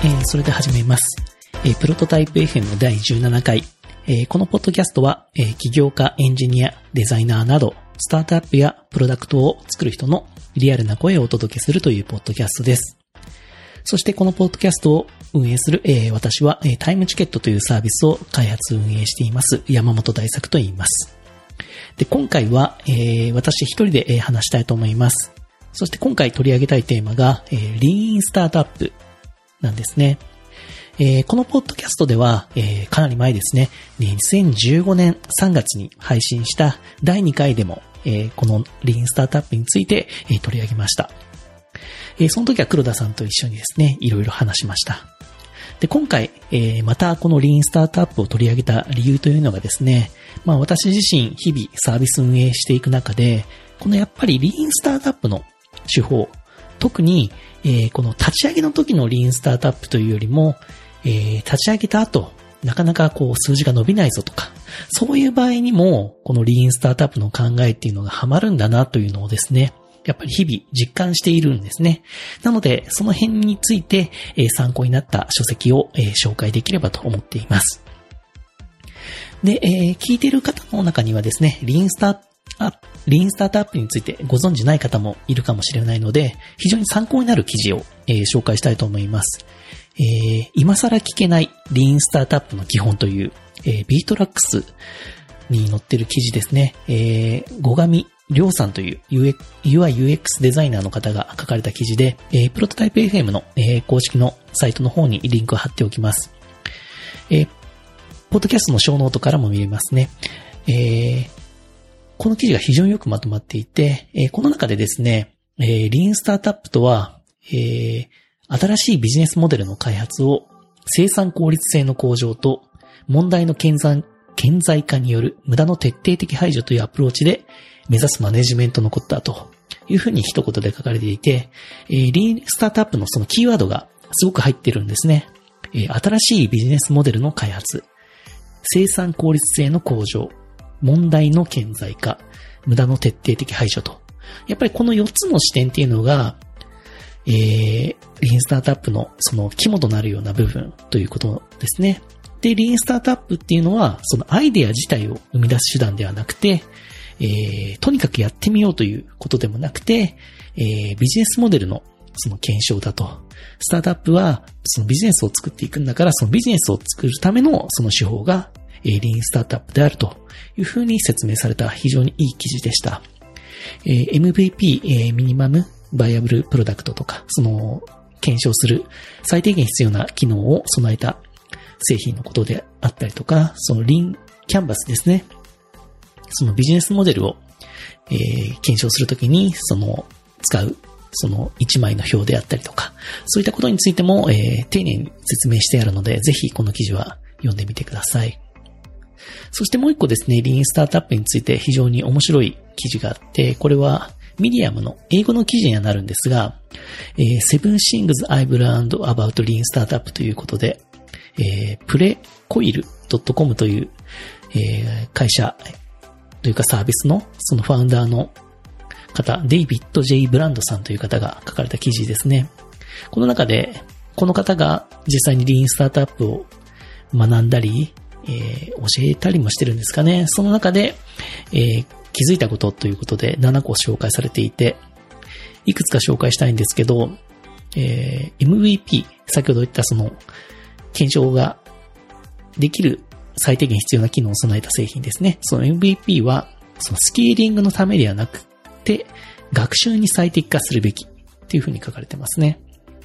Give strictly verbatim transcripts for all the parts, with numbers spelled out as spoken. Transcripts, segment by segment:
えー、それで始めます。えー、プロトタイプ エフエム だいじゅうななかい。えー、このポッドキャストは、えー、起業家、エンジニア、デザイナーなど、スタートアップやプロダクトを作る人のリアルな声をお届けするというポッドキャストです。そしてこのポッドキャストを運営する、えー、私は、えー、タイムチケットというサービスを開発運営しています。山本大作と言います。で、今回は、えー、私一人で、えー、話したいと思います。そして今回取り上げたいテーマが、えー、リーンスタートアップなんですね。えー、このポッドキャストでは、えー、かなり前ですね、にせんじゅうごねんさんがつに配信しただいにかいでも、えー、このリーンスタートアップについて、えー、取り上げました。えー、その時は黒田さんと一緒にですね、いろいろ話しました。で、今回、えー、またこのリーンスタートアップを取り上げた理由というのがですね、まあ私自身日々サービス運営していく中で、このやっぱりリーンスタートアップの手法、特に、えー、この立ち上げの時のリーンスタートアップというよりも、えー、立ち上げた後、なかなかこう数字が伸びないぞとか、そういう場合にも、このリーンスタートアップの考えっていうのがハマるんだなというのをですね、やっぱり日々実感しているんですね。なので、その辺について、えー、参考になった書籍を、えー、紹介できればと思っています。で、えー、聞いている方の中にはですね、リーンスタートアップ、リーンスタートアップについてご存知ない方もいるかもしれないので、非常に参考になる記事を、えー、紹介したいと思います。えー、今更聞けないリーンスタートアップの基本という、えー、ビートラックスに載ってる記事ですね。えー、後上亮さんという ユーアイユーエックス デザイナーの方が書かれた記事で、えー、プロトタイプ エフエム の、えー、公式のサイトの方にリンクを貼っておきます。えー、ポッドキャストのショーノートからも見れますね。えー、この記事が非常によくまとまっていて、えー、この中でですね、えー、リーンスタートアップとは、えー新しいビジネスモデルの開発を生産効率性の向上と問題の顕在、顕在化による無駄の徹底的排除というアプローチで目指すマネジメントのことだというふうに一言で書かれていて、えー、リーンスタートアップのそのキーワードがすごく入ってるんですね。えー、新しいビジネスモデルの開発、生産効率性の向上、問題の顕在化、無駄の徹底的排除と。やっぱりこのよっつの視点っていうのがえー、リーンスタートアップのその肝となるような部分ということですね。で、リーンスタートアップっていうのは、そのアイデア自体を生み出す手段ではなくて、えー、とにかくやってみようということでもなくて、えー、ビジネスモデルのその検証だと。スタートアップはそのビジネスを作っていくんだから、そのビジネスを作るためのその手法が、えー、リーンスタートアップであるというふうに説明された非常にいい記事でした。えー、エムブイピー、えー、ミニマムバイアブルプロダクトとか、その、検証する最低限必要な機能を備えた製品のことであったりとか、そのリーンキャンバスですね。そのビジネスモデルを、えー、検証するときに、その、使う、その一枚の表であったりとか、そういったことについても、えー、丁寧に説明してあるので、ぜひこの記事は読んでみてください。そしてもう一個ですね、リーンスタートアップについて非常に面白い記事があって、これは、ミディアムの英語の記事にはなるんですが、えー、Seven Things I've Learned About Lean Startup ということで、えー、プレコイル ドットコム という、えー、会社というかサービスのそのファウンダーの方、デイビッド・ジェイ・ブランドさんという方が書かれた記事ですね。この中で、この方が実際にリーンスタートアップを学んだり、えー、教えたりもしてるんですかね。その中で、えー気づいたことということでななこ紹介されていて、いくつか紹介したいんですけど、えー、エムブイピー、先ほど言ったその、検証ができる最低限必要な機能を備えた製品ですね。その エムブイピー は、そのスケーリングのためではなくて、学習に最適化するべきっていうふうに書かれてますね。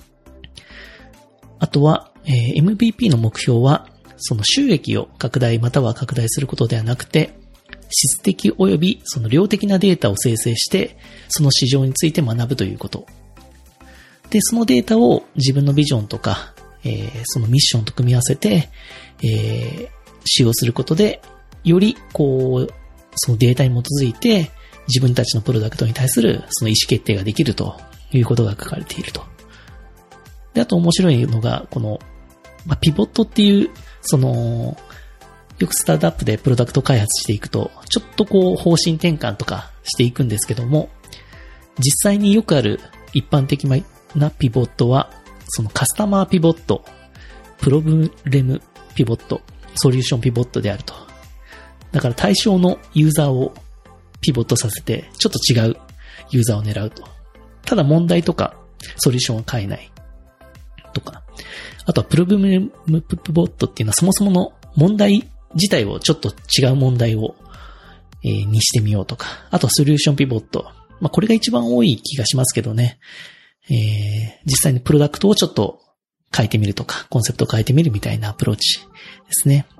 あとは、えー、エムブイピー の目標は、その収益を拡大または拡大することではなくて、質的及びその量的なデータを生成して、その市場について学ぶということ。で、そのデータを自分のビジョンとか、えー、そのミッションと組み合わせて、えー、使用することで、よりこう、そのデータに基づいて、自分たちのプロダクトに対するその意思決定ができるということが書かれていると。で、あと面白いのが、この、まあ、ピボットっていう、その、よくスタートアップでプロダクト開発していくと、ちょっとこう方針転換とかしていくんですけども、実際によくある一般的なピボットは、 そのカスタマーピボット、プロブレムピボット、ソリューションピボットであると。だから対象のユーザーをピボットさせて、ちょっと違うユーザーを狙うと。ただ問題とかソリューションを変えないとか。あとはプロブレムピボットっていうのはそもそもの問題自体をちょっと違う問題を、えー、にしてみようとか。あとはソリューションピボット。まあこれが一番多い気がしますけどね。えー、実際にプロダクトをちょっと変えてみるとか、コンセプトを変えてみるみたいなアプローチですね。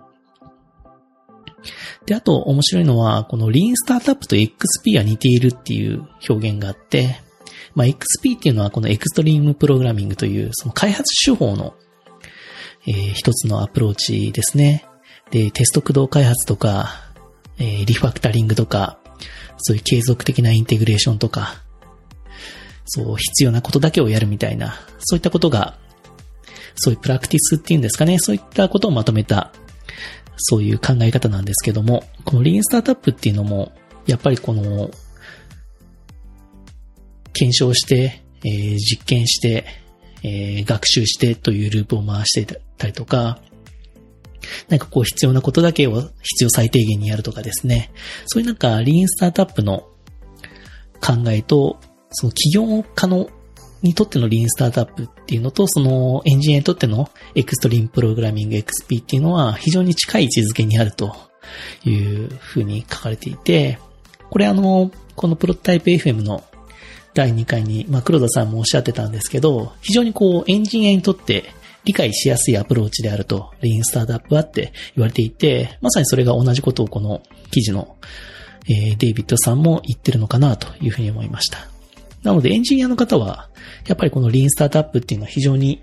で、あと面白いのは、このリーンスタートアップと エックスピー は似ているっていう表現があって、まあ エックスピー っていうのはこのエクストリームプログラミングというその開発手法の、えー、一つのアプローチですね。で、テスト駆動開発とか、えー、リファクタリングとか、そういう継続的なインテグレーションとか、そう必要なことだけをやるみたいな、そういったことが、そういうプラクティスっていうんですかね、そういったことをまとめた、そういう考え方なんですけども、このリーンスタートアップっていうのも、やっぱりこの、検証して、えー、実験して、えー、学習してというループを回してたりとか、なんかこう必要なことだけを必要最低限にやるとかですね。そういうなんかリーンスタートアップの考えと、その起業家のにとってのリーンスタートアップっていうのと、そのエンジニアにとってのエクストリームプログラミング エックスピー っていうのは非常に近い位置づけにあるというふうに書かれていて、これあの、このプロトタイプ エフエム のだいにかいに、まあ黒田さんもおっしゃってたんですけど、非常にこうエンジニアにとって理解しやすいアプローチであると、リーンスタートアップはって言われていて、まさにそれが同じことをこの記事の、えー、デイビッドさんも言ってるのかなというふうに思いました。なのでエンジニアの方は、やっぱりこのリーンスタートアップっていうのは非常に、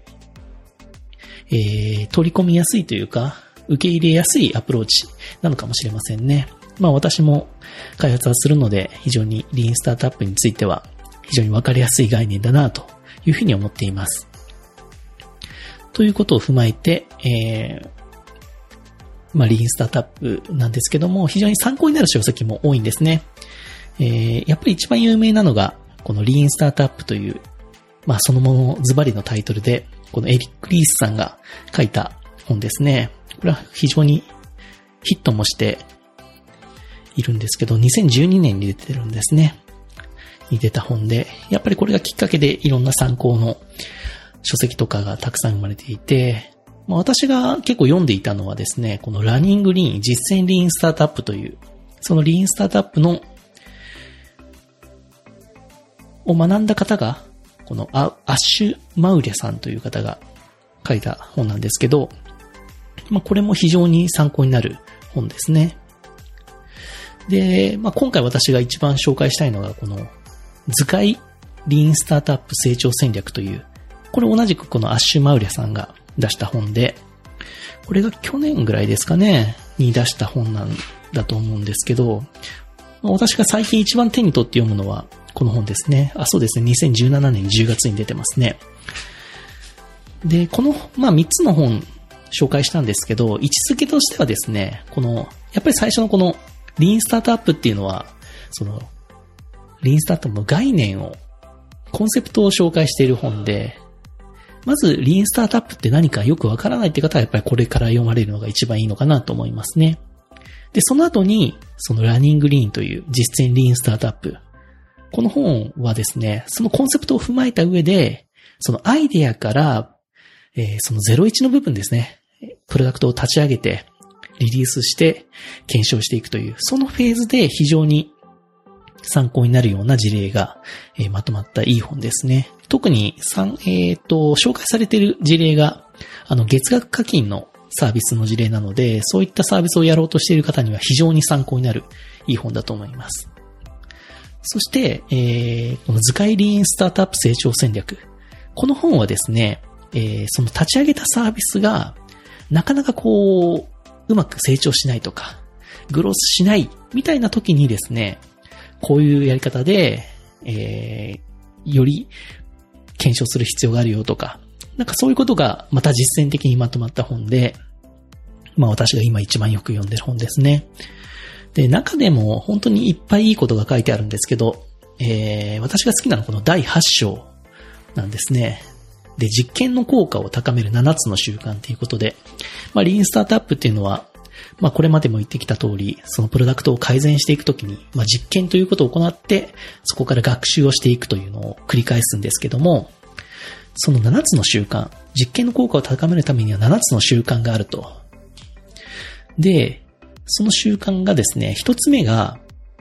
えー、取り込みやすいというか、受け入れやすいアプローチなのかもしれませんね。まあ私も開発はするので、非常にリーンスタートアップについては非常にわかりやすい概念だなというふうに思っています。ということを踏まえて、えー、まあリーンスタートアップなんですけども、非常に参考になる書籍も多いんですね。えー、やっぱり一番有名なのが、このリーンスタートアップという、まあそのものズバリのタイトルで、このエリック・リースさんが書いた本ですね。これは非常にヒットもしているんですけど、にせんじゅうにねんに出てるんですね。に出た本で、やっぱりこれがきっかけでいろんな参考の書籍とかがたくさん生まれていて、まあ、私が結構読んでいたのはですね、このラニングリーン、実践リーンスタートアップという、そのリーンスタートアップのを学んだ方が、このアッシュ・マウリャさんという方が書いた本なんですけど、まあこれも非常に参考になる本ですね。で、まあ今回私が一番紹介したいのがこの図解リーンスタートアップ成長戦略という、これ同じくこのアッシュ・マウリャさんが出した本で、これが去年ぐらいですかね、に出した本なんだと思うんですけど、私が最近一番手に取って読むのはこの本ですね。あ、そうですね。にせんじゅうななねんじゅうがつに出てますね。で、この、まあ、みっつの本紹介したんですけど、位置づけとしてはですね、この、やっぱり最初のこの、リーンスタートアップっていうのは、その、リーンスタートアップの概念を、コンセプトを紹介している本で、まず、リーンスタートアップって何かよくわからないって方は、やっぱりこれから読まれるのが一番いいのかなと思いますね。で、その後に、そのラニングリーンという実践リーンスタートアップ。この本はですね、そのコンセプトを踏まえた上で、そのアイデアから、えー、そのゼロイチの部分ですね、プロダクトを立ち上げて、リリースして、検証していくという、そのフェーズで非常に参考になるような事例が、えー、まとまったいい本ですね。特に、えっと、紹介されている事例が、あの、月額課金のサービスの事例なので、そういったサービスをやろうとしている方には非常に参考になるいい本だと思います。そして、えー、この図解リーンスタートアップ成長戦略。この本はですね、えー、その立ち上げたサービスが、なかなかこう、うまく成長しないとか、グロースしないみたいな時にですね、こういうやり方で、えー、より検証する必要があるよとか、なんかそういうことがまた実践的にまとまった本で、まあ私が今一番よく読んでる本ですね。で、中でも本当にいっぱいいいことが書いてあるんですけど、えー、私が好きなのはこのだいはち章なんですね。 で、実験の効果を高めるななつの習慣ということで、まあ、リーンスタートアップっていうのは、まあ、これまでも言ってきた通り、そのプロダクトを改善していくときに、まあ、実験ということを行って、そこから学習をしていくというのを繰り返すんですけども、そのななつの習慣、実験の効果を高めるためにはななつの習慣があると。で、その習慣がですね、一つ目が、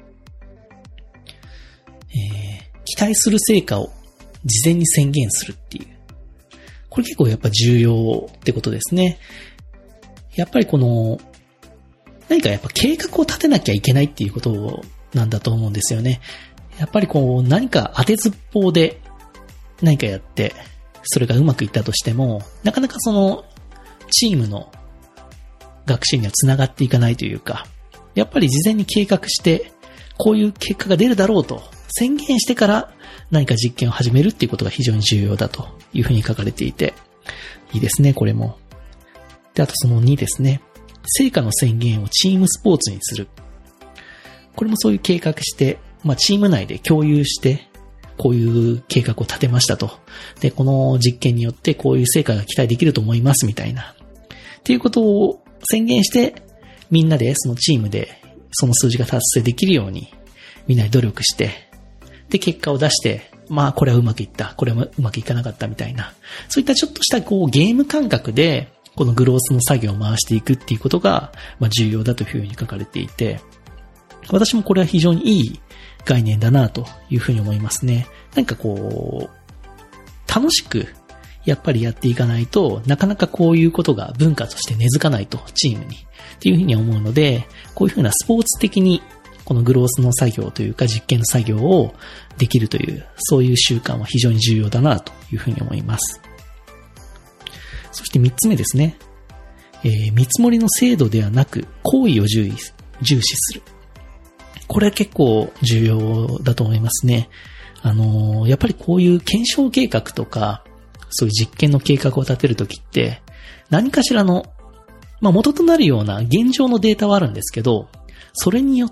えー、期待する成果を事前に宣言するっていう。これ結構やっぱ重要ってことですね。やっぱりこの、何かやっぱ計画を立てなきゃいけないっていうことなんだと思うんですよね。やっぱりこう何か当てずっぽうで何かやって、それがうまくいったとしても、なかなかそのチームの学習にはつながっていかないというか、やっぱり事前に計画して、こういう結果が出るだろうと宣言してから何か実験を始めるっていうことが非常に重要だというふうに書かれていて、いいですね、これも。で、あとそのにですね。成果の宣言をチームスポーツにする。これもそういう計画して、まあチーム内で共有して、こういう計画を立てましたと。で、この実験によってこういう成果が期待できると思いますみたいな。っていうことを宣言して、みんなでそのチームでその数字が達成できるように、みんなで努力して、で、結果を出して、まあこれはうまくいった、これはうまくいかなかったみたいな。そういったちょっとしたこうゲーム感覚で、このグロースの作業を回していくっていうことが、まあ、重要だというふうに書かれていて、私もこれは非常にいい概念だなというふうに思いますね。なんかこう、楽しくやっぱりやっていかないとなかなかこういうことが文化として根付かないとチームにっていうふうに思うので、こういうふうなスポーツ的にこのグロースの作業というか実験の作業をできるというそういう習慣は非常に重要だなというふうに思います。そして三つ目ですね。えー、見積もりの精度ではなく行為を重視、重視する。これは結構重要だと思いますね。あのー、やっぱりこういう検証計画とか、そういう実験の計画を立てるときって、何かしらの、まあ、元となるような現状のデータはあるんですけど、それによって、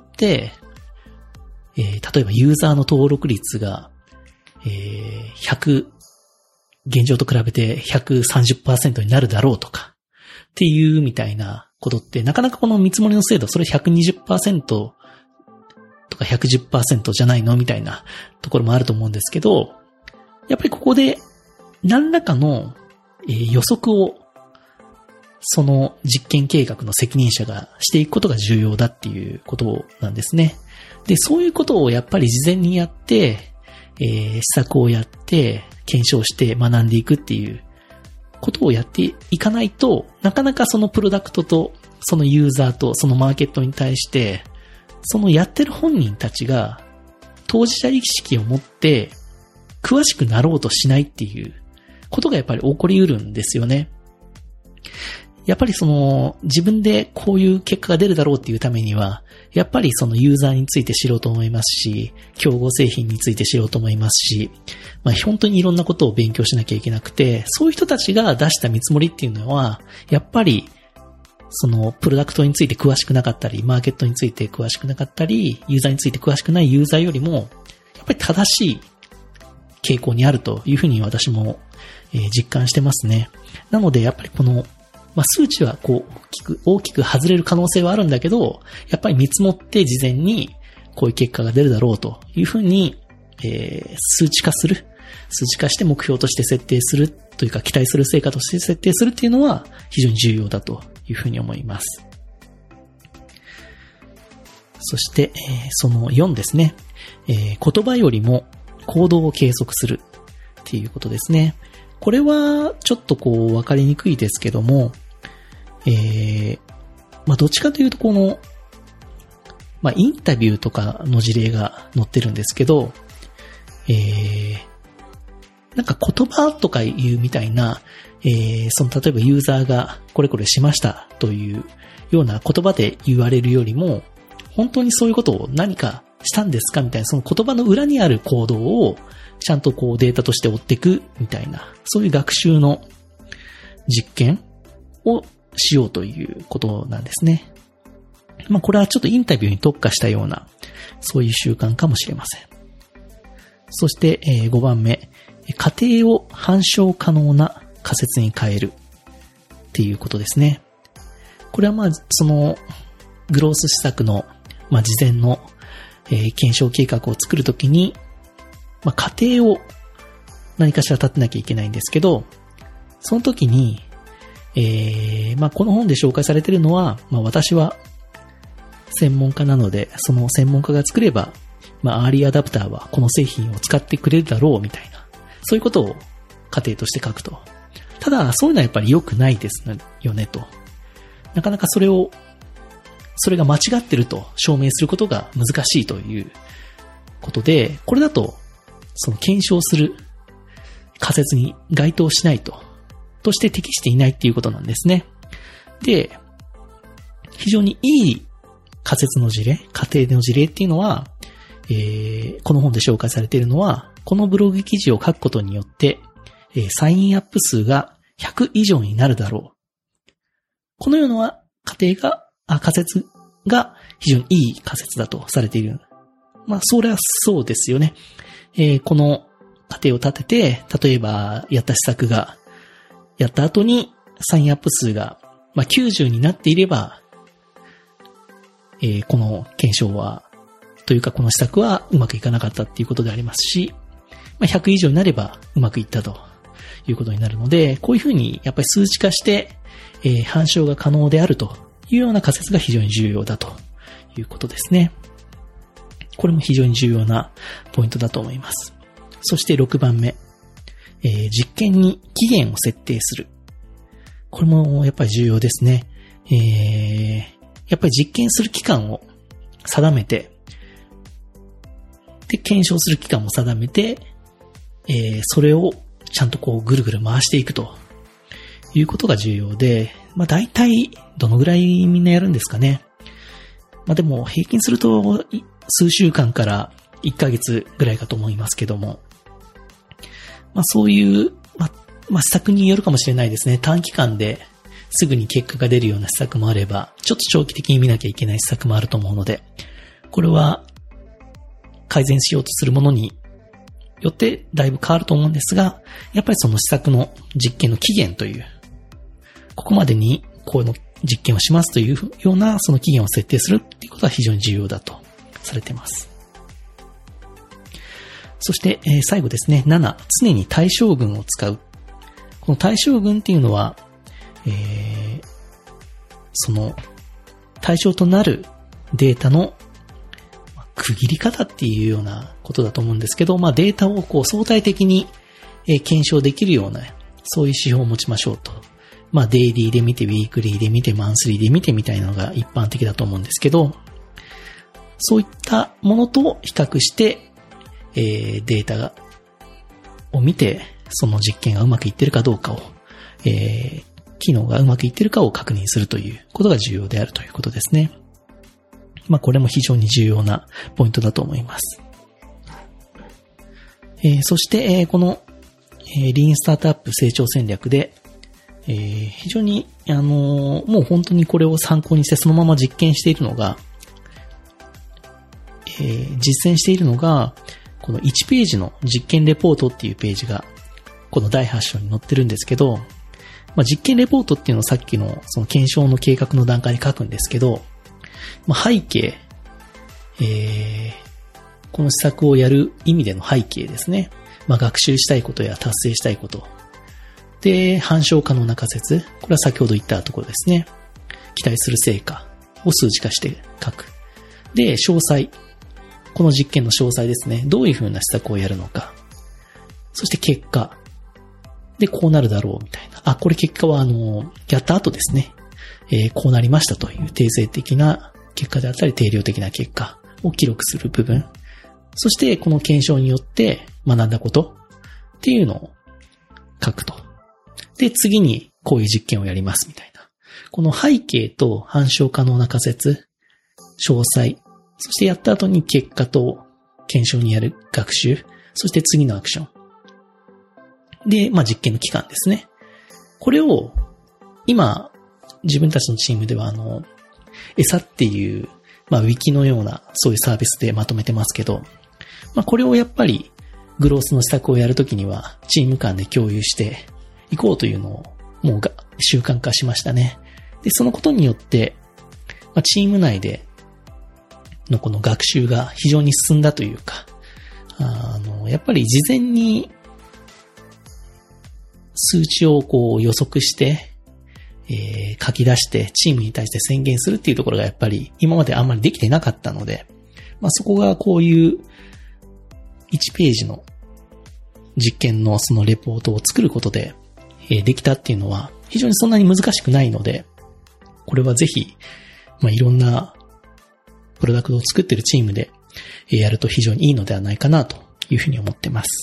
えー、例えばユーザーの登録率が、えー、ひゃく、現状と比べて ひゃくさんじゅっパーセント になるだろうとか、っていうみたいなことって、なかなかこの見積もりの精度、それ ひゃくにじゅっパーセント とか ひゃくじゅっパーセント じゃないのみたいなところもあると思うんですけど、やっぱりここで何らかの、えー、予測をその実験計画の責任者がしていくことが重要だっていうことなんですね。で、そういうことをやっぱり事前にやって、えー、施策をやって検証して学んでいくっていうことをやっていかないと、なかなかそのプロダクトとそのユーザーとそのマーケットに対してそのやってる本人たちが当事者意識を持って詳しくなろうとしないっていうことがやっぱり起こりうるんですよね。やっぱりその自分でこういう結果が出るだろうっていうためには、やっぱりそのユーザーについて知ろうと思いますし、競合製品について知ろうと思いますし、まあ本当にいろんなことを勉強しなきゃいけなくて、そういう人たちが出した見積もりっていうのは、やっぱりそのプロダクトについて詳しくなかったり、マーケットについて詳しくなかったり、ユーザーについて詳しくないユーザーよりも、やっぱり正しい傾向にあるというふうに私も実感してますね。なのでやっぱりこのまあ、数値はこう大きく、大きく外れる可能性はあるんだけど、やっぱり見積もって事前にこういう結果が出るだろうというふうに、えー、数値化する。数値化して目標として設定するというか期待する成果として設定するっていうのは非常に重要だというふうに思います。そして、えー、そのよんですね、えー。言葉よりも行動を計測するっていうことですね。これはちょっとこう分かりにくいですけども、えー、まあどっちかというとこの、まあインタビューとかの事例が載ってるんですけど、えー、なんか言葉とかいうみたいな、えー、その例えばユーザーがこれこれしましたというような言葉で言われるよりも、本当にそういうことを何かしたんですかみたいな、その言葉の裏にある行動をちゃんとこうデータとして追っていくみたいな、そういう学習の実験をしようということなんですね。まあこれはちょっとインタビューに特化したような、そういう習慣かもしれません。そしてごばんめ、 仮定を反証可能な仮説に変えるっていうことですね。これはまあ、その、グロース施策の、まあ、事前の、えー、検証計画を作るときに、まあ、仮定を何かしら立てなきゃいけないんですけど、その時に、えー、まあ、この本で紹介されているのは、まあ、私は専門家なので、その専門家が作れば、まあ、アーリーアダプターはこの製品を使ってくれるだろうみたいな、そういうことを仮定として書くと。ただ、そういうのはやっぱり良くないですよねと。なかなかそれを、それが間違ってると証明することが難しいということで、これだと、その検証する仮説に該当しないと、として適していないっていうことなんですね。で、非常にいい仮説の事例、仮定の事例っていうのは、えー、この本で紹介されているのは、このブログ記事を書くことによって、えー、サインアップ数がひゃく以上になるだろう。このような仮定が、あ、仮説が非常にいい仮説だとされている。まあ、それはそうですよね。えー、この仮定を立てて、例えば、やった施策が、やった後にサインアップ数が、まあ、きゅうじゅうになっていれば、えー、この検証は、というかこの施策はうまくいかなかったっていうことでありますし、まあ、ひゃく以上になればうまくいったということになるので、こういうふうにやっぱり数値化して、えー、反証が可能であるというような仮説が非常に重要だということですね。これも非常に重要なポイントだと思います。そしてろくばんめ、えー、実験に期限を設定する。これもやっぱり重要ですね。えー、やっぱり実験する期間を定めて、で、検証する期間も定めて、えー、それをちゃんとこうぐるぐる回していくということが重要で、まあ大体どのぐらいみんなやるんですかね。まあでも平均すると数週間からいっかげつぐらいかと思いますけども、まあそういう、まあ、まあ施策によるかもしれないですね。短期間ですぐに結果が出るような施策もあれば、ちょっと長期的に見なきゃいけない施策もあると思うので、これは改善しようとするものによってだいぶ変わると思うんですが、やっぱりその施策の実験の期限という、ここまでにこの実験をしますというようなその期限を設定するっていうことは非常に重要だとされています。そして、えー、最後ですね、なな、常に対象群を使う。この対象群っていうのは、えー、その対象となるデータの区切り方っていうようなことだと思うんですけど、まあデータをこう相対的に検証できるような、そういう指標を持ちましょうと。まあデイリーで見て、ウィークリーで見て、マンスリーで見てみたいなのが一般的だと思うんですけど、そういったものと比較して、えー、データがを見て、その実験がうまくいってるかどうかを、えー、機能がうまくいってるかを確認するということが重要であるということですね。まあこれも非常に重要なポイントだと思います。えー、そして、えー、この、えー、リーンスタートアップ成長戦略で、えー、非常に、あのー、もう本当にこれを参考にしてそのまま実験しているのが、えー、実践しているのが、このいちページの実験レポートっていうページが、このだいはち章に載ってるんですけど、まあ、実験レポートっていうのをさっきのその検証の計画の段階に書くんですけど、まあ、背景、えー、この施策をやる意味での背景ですね。まあ、学習したいことや達成したいこと。で、反証可能な仮説。これは先ほど言ったところですね。期待する成果を数値化して書く。で、詳細。この実験の詳細ですね。どういうふうな施策をやるのか。そして結果。で、こうなるだろうみたいな。あ、これ結果はあの、やった後ですね。えー、こうなりましたという定性的な結果であったり定量的な結果を記録する部分。そしてこの検証によって学んだことっていうのを書くと。で、次にこういう実験をやりますみたいな。この背景と反証可能な仮説、詳細、そしてやった後に結果と検証にやる学習、そして次のアクション。で、まあ実験の期間ですね。これを今自分たちのチームではあの、エサっていう、まあウィキのようなそういうサービスでまとめてますけど、まあこれをやっぱりグロースの施策をやるときにはチーム間で共有していこうというのをもうが習慣化しましたね。で、そのことによって、まあ、チーム内でのこの学習が非常に進んだというか、あの、やっぱり事前に数値をこう予測して、えー、書き出してチームに対して宣言するっていうところがやっぱり今まであんまりできてなかったので、まあ、そこがこういういちページの実験のそのレポートを作ることで、えー、できたっていうのは非常にそんなに難しくないので、これはぜひ、まあ、いろんなプロダクトを作っているチームでやると非常にいいのではないかなというふうに思ってます。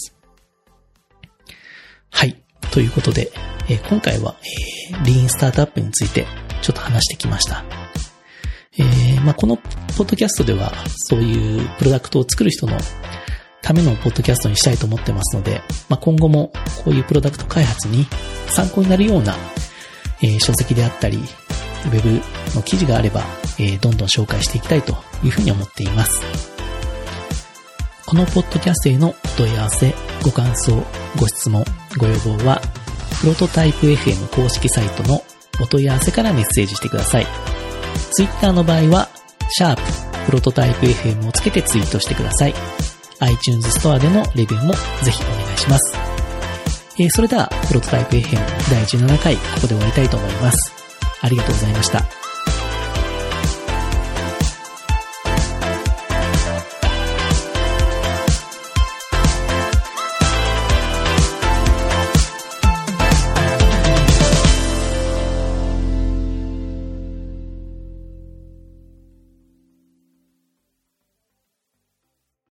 はい。ということで、えー、今回は、えー、リーンスタートアップについてちょっと話してきました。えー、まあ、このポッドキャストではそういうプロダクトを作る人のためのポッドキャストにしたいと思ってますので、まあ、今後もこういうプロダクト開発に参考になるような、えー、書籍であったり、ウェブの記事があれば、えー、どんどん紹介していきたいというふうに思っています。このポッドキャストへのお問い合わせ、ご感想、ご質問、ご要望は、プロトタイプ エフエム 公式サイトのお問い合わせからメッセージしてください。ツイッターの場合は、シャーププロトタイプ エフエム をつけてツイートしてください。iTunes ストアでのレビューもぜひお願いします。えー、それでは、プロトタイプ エフエム だいじゅうななかい、ここで終わりたいと思います。ありがとうございました。